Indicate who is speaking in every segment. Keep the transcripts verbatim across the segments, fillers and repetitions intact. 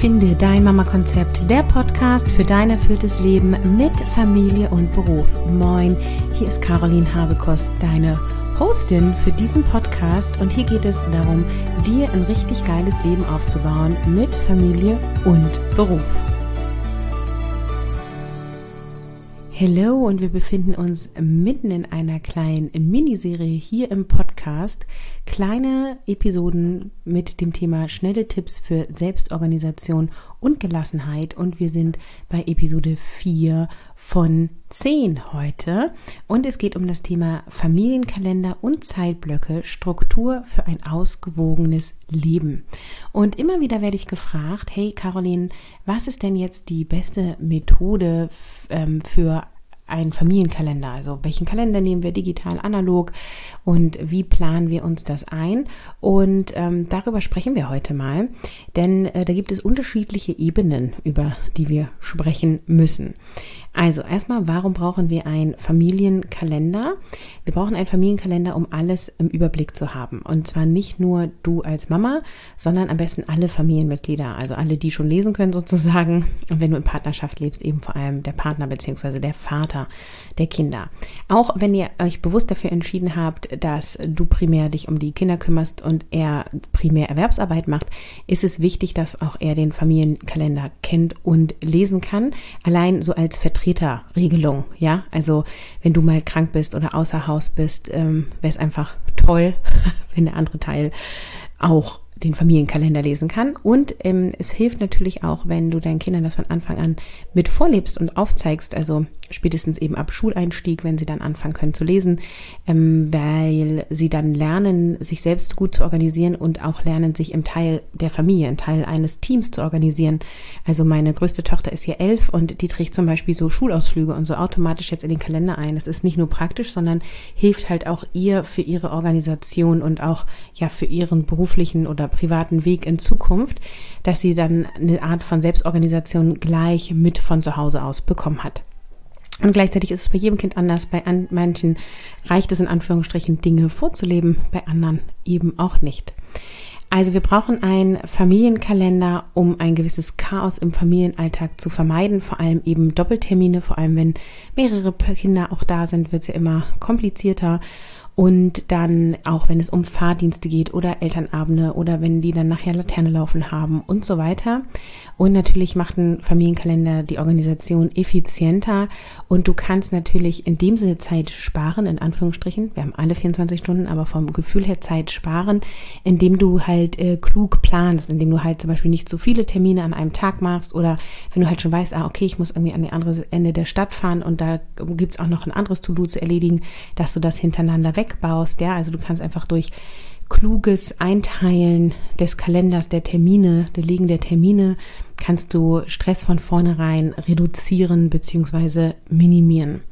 Speaker 1: Finde dein Mama-Konzept, der Podcast für dein erfülltes Leben mit Familie und Beruf. Moin, hier ist Caroline Habekost, deine Hostin für diesen Podcast, und hier geht es darum, dir ein richtig geiles Leben aufzubauen mit Familie und Beruf. Hallo, und wir befinden uns mitten in einer kleinen Miniserie hier im Podcast. Kleine Episoden mit dem Thema schnelle Tipps für Selbstorganisation und Gelassenheit, und wir sind bei Episode vier von zehn heute, und es geht um das Thema Familienkalender und Zeitblöcke, Struktur für ein ausgewogenes Leben. Und immer wieder werde ich gefragt, hey Caroline, was ist denn jetzt die beste Methode f- ähm, für einen Familienkalender? Also welchen Kalender nehmen wir, digital, analog, und wie planen wir uns das ein? Und ähm, darüber sprechen wir heute mal, denn äh, da gibt es unterschiedliche Ebenen, über die wir sprechen müssen. Also erstmal, warum brauchen wir einen Familienkalender? Wir brauchen einen Familienkalender, um alles im Überblick zu haben. Und zwar nicht nur du als Mama, sondern am besten alle Familienmitglieder, also alle, die schon lesen können sozusagen. Und wenn du in Partnerschaft lebst, eben vor allem der Partner bzw. der Vater der Kinder. Auch wenn ihr euch bewusst dafür entschieden habt, dass du primär dich um die Kinder kümmerst und er primär Erwerbsarbeit macht, ist es wichtig, dass auch er den Familienkalender kennt und lesen kann. Allein so als Vertreterregelung, ja. Also wenn du mal krank bist oder außer Haus bist, ähm, wäre es einfach toll, wenn der andere Teil auch den Familienkalender lesen kann. Und ähm, es hilft natürlich auch, wenn du deinen Kindern das von Anfang an mit vorlebst und aufzeigst, also spätestens eben ab Schuleinstieg, wenn sie dann anfangen können zu lesen, ähm, weil sie dann lernen, sich selbst gut zu organisieren und auch lernen, sich im Teil der Familie, im Teil eines Teams zu organisieren. Also meine größte Tochter ist hier elf, und die trägt zum Beispiel so Schulausflüge und so automatisch jetzt in den Kalender ein. Das ist nicht nur praktisch, sondern hilft halt auch ihr für ihre Organisation und auch ja für ihren beruflichen oder privaten Weg in Zukunft, dass sie dann eine Art von Selbstorganisation gleich mit von zu Hause aus bekommen hat. Und gleichzeitig ist es bei jedem Kind anders. Bei an, manchen reicht es in Anführungsstrichen, Dinge vorzuleben, bei anderen eben auch nicht. Also wir brauchen einen Familienkalender, um ein gewisses Chaos im Familienalltag zu vermeiden, vor allem eben Doppeltermine, vor allem wenn mehrere Kinder auch da sind, wird es ja immer komplizierter. Und dann auch, wenn es um Fahrdienste geht oder Elternabende oder wenn die dann nachher Laterne laufen haben und so weiter. Und natürlich macht ein Familienkalender die Organisation effizienter, und du kannst natürlich in dem Sinne Zeit sparen, in Anführungsstrichen. Wir haben alle vierundzwanzig Stunden, aber vom Gefühl her Zeit sparen, indem du halt äh, klug planst, indem du halt zum Beispiel nicht so viele Termine an einem Tag machst, oder wenn du halt schon weißt, ah okay, ich muss irgendwie an die andere Ende der Stadt fahren und da gibt's auch noch ein anderes To-Do zu erledigen, dass du das hintereinander wegbaust, ja, also du kannst einfach durch kluges Einteilen des Kalenders, der Termine, der Legen der Termine, kannst du Stress von vornherein reduzieren bzw. minimieren.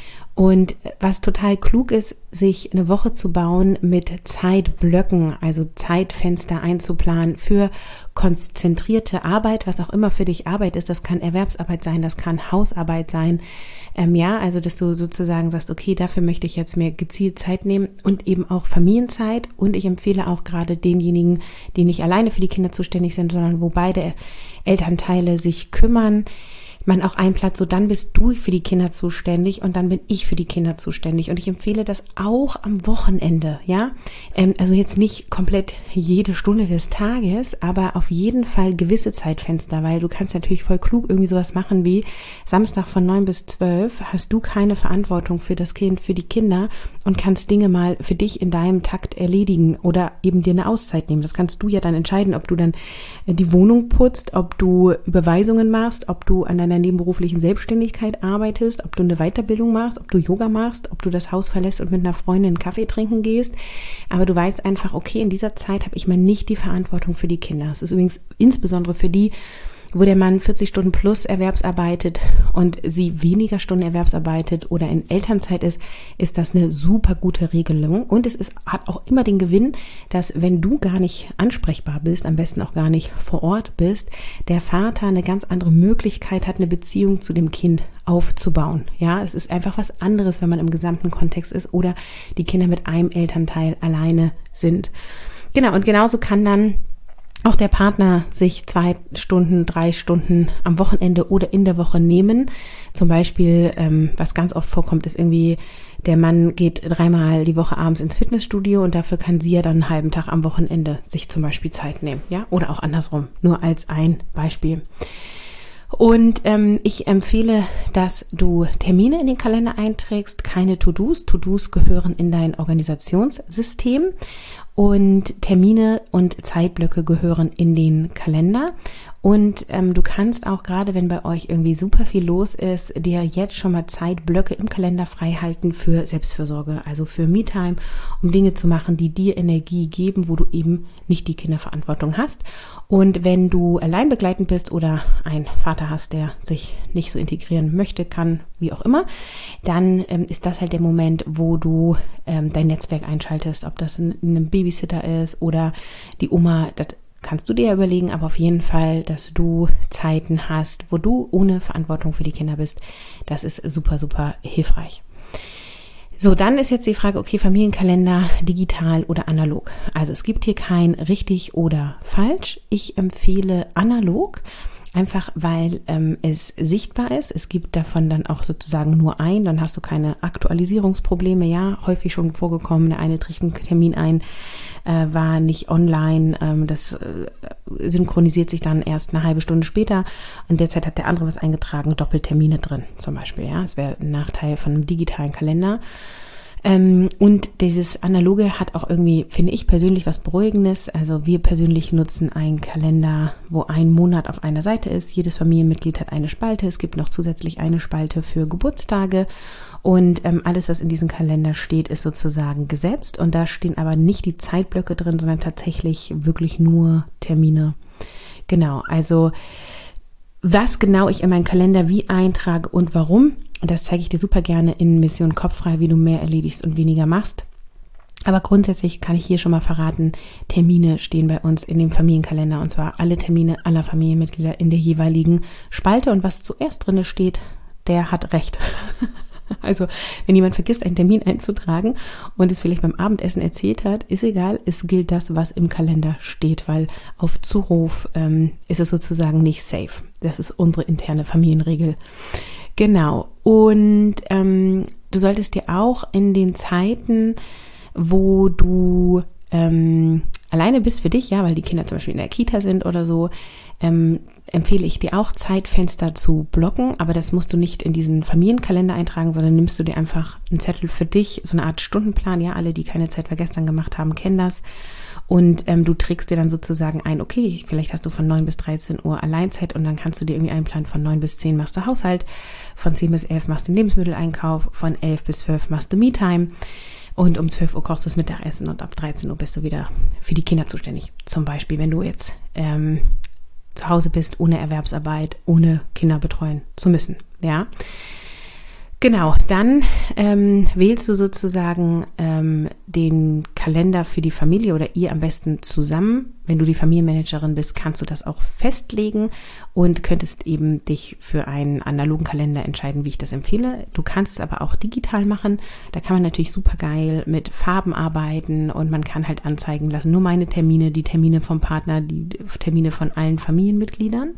Speaker 1: Und was total klug ist, sich eine Woche zu bauen mit Zeitblöcken, also Zeitfenster einzuplanen für konzentrierte Arbeit, was auch immer für dich Arbeit ist. Das kann Erwerbsarbeit sein, das kann Hausarbeit sein. Ähm, ja, also dass du sozusagen sagst, okay, dafür möchte ich jetzt mir gezielt Zeit nehmen, und eben auch Familienzeit. Und ich empfehle auch gerade denjenigen, die nicht alleine für die Kinder zuständig sind, sondern wo beide Elternteile sich kümmern, man auch einplant, so dann bist du für die Kinder zuständig und dann bin ich für die Kinder zuständig. Und ich empfehle das auch am Wochenende, ja. Ähm, also jetzt nicht komplett jede Stunde des Tages, aber auf jeden Fall gewisse Zeitfenster, weil du kannst natürlich voll klug irgendwie sowas machen wie Samstag von neun bis zwölf hast du keine Verantwortung für das Kind, für die Kinder, und kannst Dinge mal für dich in deinem Takt erledigen oder eben dir eine Auszeit nehmen. Das kannst du ja dann entscheiden, ob du dann die Wohnung putzt, ob du Überweisungen machst, ob du an deiner nebenberuflichen Selbstständigkeit arbeitest, ob du eine Weiterbildung machst, ob du Yoga machst, ob du das Haus verlässt und mit einer Freundin einen Kaffee trinken gehst. Aber du weißt einfach, okay, in dieser Zeit habe ich mal nicht die Verantwortung für die Kinder. Das ist übrigens insbesondere für die, wo der Mann vierzig Stunden plus erwerbsarbeitet und sie weniger Stunden erwerbsarbeitet oder in Elternzeit ist, ist das eine super gute Regelung. Und es ist, hat auch immer den Gewinn, dass wenn du gar nicht ansprechbar bist, am besten auch gar nicht vor Ort bist, der Vater eine ganz andere Möglichkeit hat, eine Beziehung zu dem Kind aufzubauen. Ja, es ist einfach was anderes, wenn man im gesamten Kontext ist oder die Kinder mit einem Elternteil alleine sind. Genau, und genauso kann dann auch der Partner sich zwei Stunden, drei Stunden am Wochenende oder in der Woche nehmen. Zum Beispiel, ähm, was ganz oft vorkommt, ist irgendwie, der Mann geht dreimal die Woche abends ins Fitnessstudio und dafür kann sie ja dann einen halben Tag am Wochenende sich zum Beispiel Zeit nehmen, ja, oder auch andersrum, nur als ein Beispiel. Und ähm, ich empfehle, dass du Termine in den Kalender einträgst, keine To-Dos. To-Dos gehören in dein Organisationssystem und Termine und Zeitblöcke gehören in den Kalender. Und ähm, du kannst auch, gerade wenn bei euch irgendwie super viel los ist, dir jetzt schon mal Zeitblöcke im Kalender frei halten für Selbstfürsorge, also für Me-Time, um Dinge zu machen, die dir Energie geben, wo du eben nicht die Kinderverantwortung hast. Und wenn du allein begleitend bist oder einen Vater hast, der sich nicht so integrieren möchte, kann, wie auch immer, dann ähm, ist das halt der Moment, wo du ähm, dein Netzwerk einschaltest, ob das ein, ein Babysitter ist oder die Oma, das kannst du dir ja überlegen, aber auf jeden Fall, dass du Zeiten hast, wo du ohne Verantwortung für die Kinder bist. Das ist super, super hilfreich. So, dann ist jetzt die Frage, okay, Familienkalender, digital oder analog. Also es gibt hier kein richtig oder falsch. Ich empfehle analog, einfach weil ähm, es sichtbar ist. Es gibt davon dann auch sozusagen nur ein, dann hast du keine Aktualisierungsprobleme. Ja, häufig schon vorgekommen, der eine trägt einen Termin ein, äh, war nicht online, ähm, das äh, synchronisiert sich dann erst eine halbe Stunde später und derzeit hat der andere was eingetragen, Doppeltermine drin zum Beispiel. Ja, das wäre ein Nachteil von einem digitalen Kalender. Ähm, und dieses Analoge hat auch irgendwie, finde ich persönlich, was Beruhigendes. Also wir persönlich nutzen einen Kalender, wo ein Monat auf einer Seite ist. Jedes Familienmitglied hat eine Spalte. Es gibt noch zusätzlich eine Spalte für Geburtstage. Und ähm, alles, was in diesem Kalender steht, ist sozusagen gesetzt. Und da stehen aber nicht die Zeitblöcke drin, sondern tatsächlich wirklich nur Termine. Genau, also was genau ich in meinen Kalender wie eintrage und warum, und das zeige ich dir super gerne in Mission Kopffrei, wie du mehr erledigst und weniger machst. Aber grundsätzlich kann ich hier schon mal verraten, Termine stehen bei uns in dem Familienkalender und zwar alle Termine aller Familienmitglieder in der jeweiligen Spalte und was zuerst drin steht, der hat recht. Also wenn jemand vergisst, einen Termin einzutragen und es vielleicht beim Abendessen erzählt hat, ist egal, es gilt das, was im Kalender steht, weil auf Zuruf ähm, ist es sozusagen nicht safe. Das ist unsere interne Familienregel. Genau. Und ähm, du solltest dir auch in den Zeiten, wo du ähm, alleine bist für dich, ja, weil die Kinder zum Beispiel in der Kita sind oder so, ähm, empfehle ich dir auch Zeitfenster zu blocken, aber das musst du nicht in diesen Familienkalender eintragen, sondern nimmst du dir einfach einen Zettel für dich, so eine Art Stundenplan, ja, alle, die keine Zeit für gestern gemacht haben, kennen das und ähm, du trägst dir dann sozusagen ein, okay, vielleicht hast du von neun bis dreizehn Uhr Alleinzeit und dann kannst du dir irgendwie einplanen, von neun bis zehn machst du Haushalt, von zehn bis elf machst du Lebensmitteleinkauf, von elf bis zwölf machst du Me-Time. Und um zwölf Uhr kochst du das Mittagessen und ab dreizehn Uhr bist du wieder für die Kinder zuständig. Zum Beispiel, wenn du jetzt ähm, zu Hause bist, ohne Erwerbsarbeit, ohne Kinder betreuen zu müssen. Ja, genau. Dann ähm, wählst du sozusagen ähm, den Kalender für die Familie oder ihr am besten zusammen. Wenn du die Familienmanagerin bist, kannst du das auch festlegen und könntest eben dich für einen analogen Kalender entscheiden, wie ich das empfehle. Du kannst es aber auch digital machen. Da kann man natürlich super geil mit Farben arbeiten und man kann halt anzeigen lassen, nur meine Termine, die Termine vom Partner, die Termine von allen Familienmitgliedern.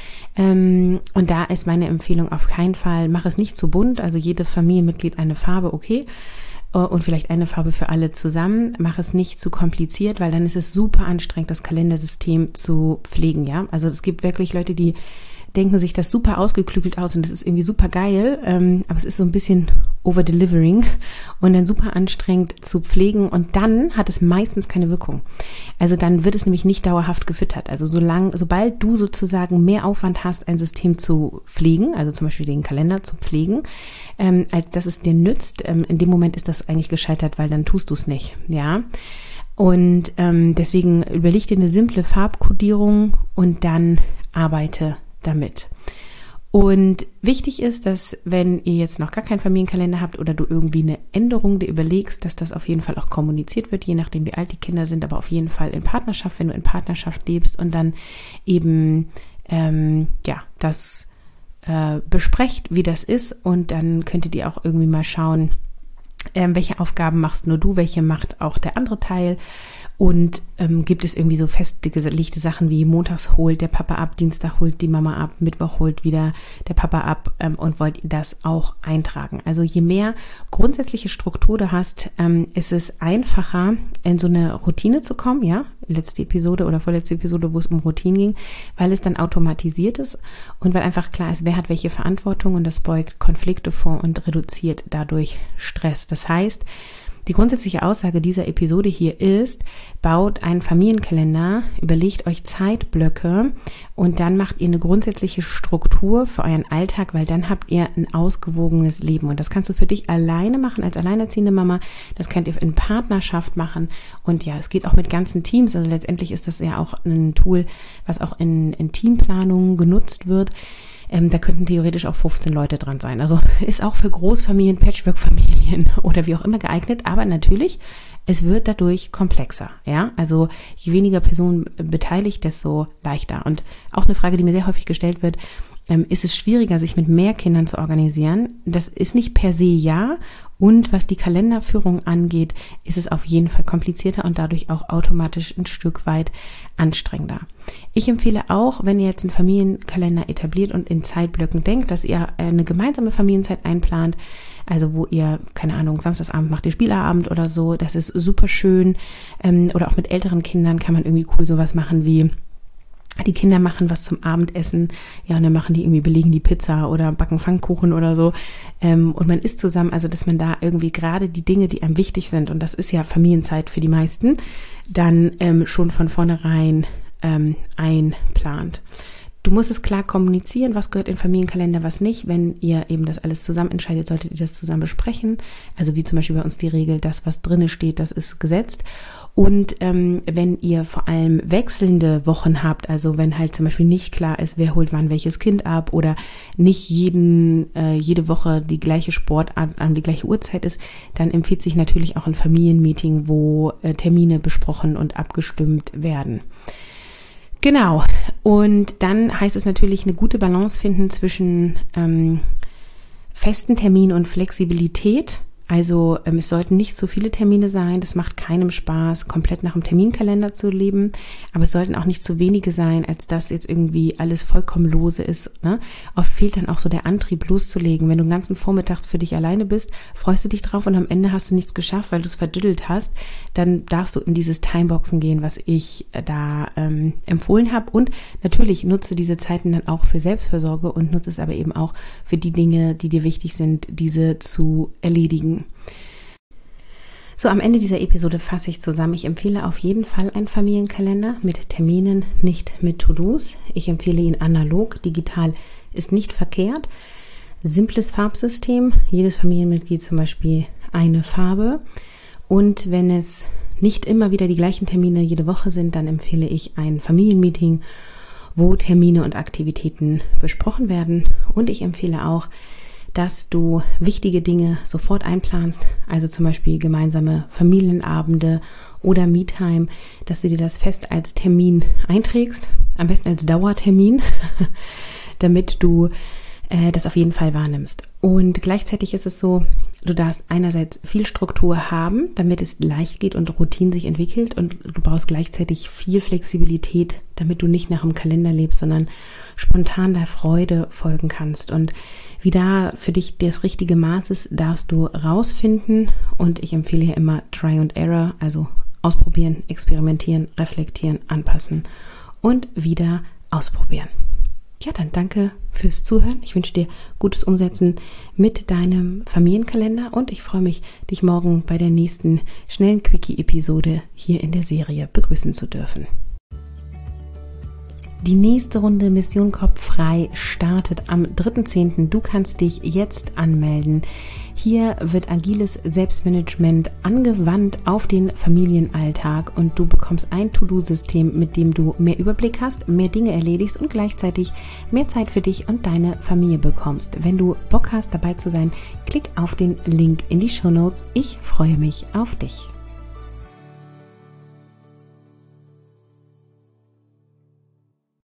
Speaker 1: Ähm, und da ist meine Empfehlung auf keinen Fall, mach es nicht zu bunt, also jedes Familienmitglied eine Farbe, okay. Und vielleicht eine Farbe für alle zusammen. Mach es nicht zu kompliziert, weil dann ist es super anstrengend, das Kalendersystem zu pflegen, ja. Also es gibt wirklich Leute, die denken sich das super ausgeklügelt aus und das ist irgendwie super geil, ähm, aber es ist so ein bisschen over-delivering und dann super anstrengend zu pflegen und dann hat es meistens keine Wirkung. Also dann wird es nämlich nicht dauerhaft gefüttert. Also solange, sobald du sozusagen mehr Aufwand hast, ein System zu pflegen, also zum Beispiel den Kalender zu pflegen, ähm, als dass es dir nützt, ähm, in dem Moment ist das eigentlich gescheitert, weil dann tust du es nicht, ja. Und ähm, deswegen überleg dir eine simple Farbkodierung und dann arbeite damit. Und wichtig ist, dass wenn ihr jetzt noch gar keinen Familienkalender habt oder du irgendwie eine Änderung dir überlegst, dass das auf jeden Fall auch kommuniziert wird, je nachdem wie alt die Kinder sind, aber auf jeden Fall in Partnerschaft, wenn du in Partnerschaft lebst und dann eben ähm, ja das äh, besprecht, wie das ist und dann könntet ihr auch irgendwie mal schauen, ähm, welche Aufgaben machst nur du, welche macht auch der andere Teil. Und ähm, gibt es irgendwie so festgelegte Sachen wie montags holt der Papa ab, Dienstag holt die Mama ab, Mittwoch holt wieder der Papa ab ähm, und wollt ihr das auch eintragen. Also je mehr grundsätzliche Struktur du hast, ähm, ist es einfacher, in so eine Routine zu kommen, ja, letzte Episode oder vorletzte Episode, wo es um Routinen ging, weil es dann automatisiert ist und weil einfach klar ist, wer hat welche Verantwortung, und das beugt Konflikte vor und reduziert dadurch Stress. Das heißt, die grundsätzliche Aussage dieser Episode hier ist, baut einen Familienkalender, überlegt euch Zeitblöcke und dann macht ihr eine grundsätzliche Struktur für euren Alltag, weil dann habt ihr ein ausgewogenes Leben. Und das kannst du für dich alleine machen, als alleinerziehende Mama. Das könnt ihr in Partnerschaft machen. Und ja, es geht auch mit ganzen Teams. Also letztendlich ist das ja auch ein Tool, was auch in, in Teamplanungen genutzt wird. Ähm, da könnten theoretisch auch fünfzehn Leute dran sein. Also ist auch für Großfamilien, Patchwork-Familien oder wie auch immer geeignet. Aber natürlich, es wird dadurch komplexer. Ja, also je weniger Personen beteiligt, desto leichter. Und auch eine Frage, die mir sehr häufig gestellt wird: ähm, Ist es schwieriger, sich mit mehr Kindern zu organisieren? Das ist nicht per se ja. Und was die Kalenderführung angeht, ist es auf jeden Fall komplizierter und dadurch auch automatisch ein Stück weit anstrengender. Ich empfehle auch, wenn ihr jetzt einen Familienkalender etabliert und in Zeitblöcken denkt, dass ihr eine gemeinsame Familienzeit einplant, also wo ihr, keine Ahnung, Samstagsabend macht ihr Spieleabend oder so, das ist super schön. Oder auch mit älteren Kindern kann man irgendwie cool sowas machen wie: Die Kinder machen was zum Abendessen, ja, und dann machen die irgendwie, belegen die Pizza oder backen Pfannkuchen oder so, ähm, und man isst zusammen, also dass man da irgendwie gerade die Dinge, die einem wichtig sind, und das ist ja Familienzeit für die meisten, dann ähm, schon von vornherein ähm, einplant. Du musst es klar kommunizieren, was gehört in den Familienkalender, was nicht. Wenn ihr eben das alles zusammen entscheidet, solltet ihr das zusammen besprechen. Also wie zum Beispiel bei uns die Regel, das, was drinne steht, das ist gesetzt. Und ähm, wenn ihr vor allem wechselnde Wochen habt, also wenn halt zum Beispiel nicht klar ist, wer holt wann welches Kind ab, oder nicht jeden äh, jede Woche die gleiche Sportart an die gleiche Uhrzeit ist, dann empfiehlt sich natürlich auch ein Familienmeeting, wo äh, Termine besprochen und abgestimmt werden. Genau, und dann heißt es natürlich, eine gute Balance finden zwischen ähm, festen Terminen und Flexibilität. Also ähm, es sollten nicht zu viele Termine sein, das macht keinem Spaß, komplett nach dem Terminkalender zu leben, aber es sollten auch nicht zu wenige sein, als dass jetzt irgendwie alles vollkommen lose ist. Ne? Oft fehlt dann auch so der Antrieb, loszulegen. Wenn du den ganzen Vormittag für dich alleine bist, freust du dich drauf und am Ende hast du nichts geschafft, weil du es verdüdelt hast, dann darfst du in dieses Timeboxen gehen, was ich äh, da ähm, empfohlen habe. Und natürlich nutze diese Zeiten dann auch für Selbstfürsorge und nutze es aber eben auch für die Dinge, die dir wichtig sind, diese zu erledigen. So, am Ende dieser Episode fasse ich zusammen. Ich empfehle auf jeden Fall einen Familienkalender mit Terminen, nicht mit To-Dos. Ich empfehle ihn analog. Digital ist nicht verkehrt. Simples Farbsystem. Jedes Familienmitglied zum Beispiel eine Farbe. Und wenn es nicht immer wieder die gleichen Termine jede Woche sind, dann empfehle ich ein Familienmeeting, wo Termine und Aktivitäten besprochen werden. Und ich empfehle auch, dass du wichtige Dinge sofort einplanst, also zum Beispiel gemeinsame Familienabende oder Me-Time, dass du dir das fest als Termin einträgst, am besten als Dauertermin, damit du äh, das auf jeden Fall wahrnimmst. Und gleichzeitig ist es so, du darfst einerseits viel Struktur haben, damit es leicht geht und Routine sich entwickelt, und du brauchst gleichzeitig viel Flexibilität, damit du nicht nach dem Kalender lebst, sondern spontan der Freude folgen kannst. Und wie da für dich das richtige Maß ist, darfst du rausfinden, und ich empfehle hier immer Try and Error, also ausprobieren, experimentieren, reflektieren, anpassen und wieder ausprobieren. Ja, dann danke fürs Zuhören. Ich wünsche dir gutes Umsetzen mit deinem Familienkalender, und ich freue mich, dich morgen bei der nächsten schnellen Quickie-Episode hier in der Serie begrüßen zu dürfen. Die nächste Runde Mission Kopf frei startet am dritten zehnten Du kannst dich jetzt anmelden. Hier wird agiles Selbstmanagement angewandt auf den Familienalltag, und du bekommst ein To-Do-System, mit dem du mehr Überblick hast, mehr Dinge erledigst und gleichzeitig mehr Zeit für dich und deine Familie bekommst. Wenn du Bock hast, dabei zu sein, klick auf den Link in die Shownotes. Ich freue mich auf dich.